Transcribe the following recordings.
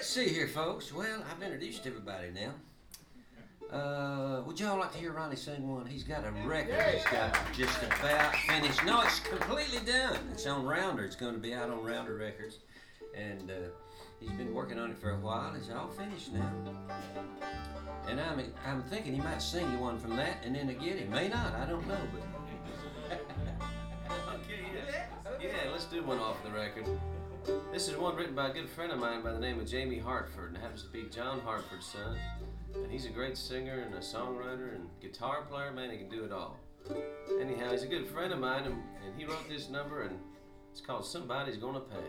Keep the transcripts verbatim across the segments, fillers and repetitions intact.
see here, folks. Well, I've introduced everybody now. Uh, would y'all like to hear Ronnie sing one? He's got a record he's got just about finished. No, it's completely done. It's on Rounder. It's going to be out on Rounder Records. And uh, he's been working on it for a while. It's all finished now. And I'm I'm thinking he might sing you one from that and then again. He may not. I don't know. But okay, yeah. Yeah, let's do one off the record. This is one written by a good friend of mine by the name of Jamie Hartford, and it happens to be John Hartford's son. And he's a great singer and a songwriter and guitar player. Man, he can do it all. Anyhow, he's a good friend of mine, and, and he wrote this number, and it's called Somebody's Gonna Pay.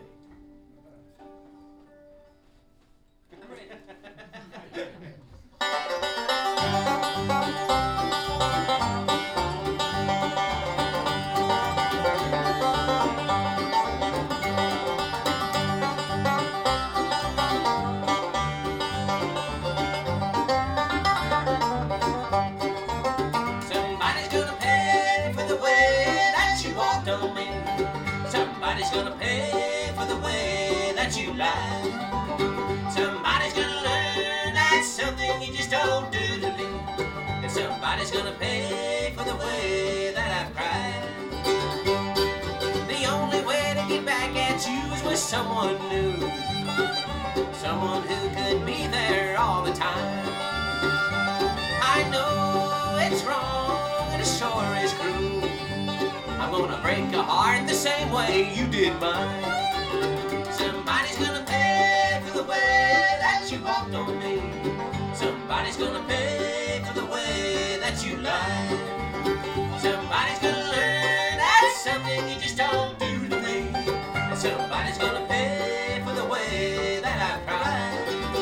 Somebody's gonna pay for the way that you lie. Somebody's gonna learn that's something you just don't do to me. And somebody's gonna pay for the way that I've cried. The only way to get back at you is with someone new, someone who could be there all the time. I know it's wrong and it sure is cruel. I'm gonna break a heart the same way you did mine. Somebody's gonna pay for the way that you walked on me. Somebody's gonna pay for the way that you lied. Somebody's gonna learn that's something you just don't do to me. And somebody's gonna pay for the way that I've cried.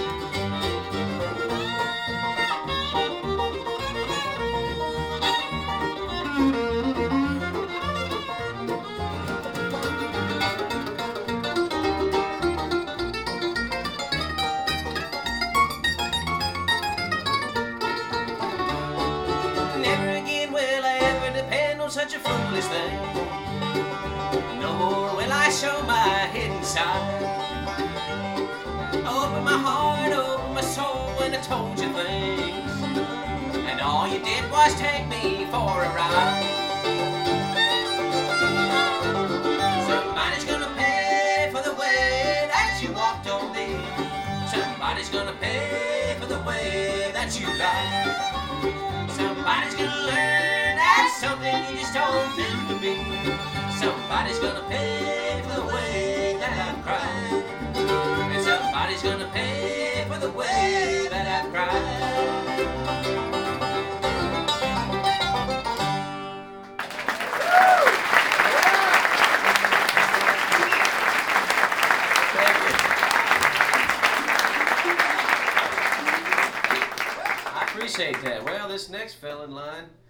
Such a foolish thing. No more will I show my hidden side. Open my heart, open my soul when I told you things, and all you did was take me for a ride. Somebody's gonna pay for the way that you walked on me. Somebody's gonna pay for the way that you lied. Somebody's gonna learn that's something you just don't do to me. Somebody's gonna pay for the way that I've cried. And somebody's gonna pay for the way that I've cried. I appreciate that. Well, this next fella in line,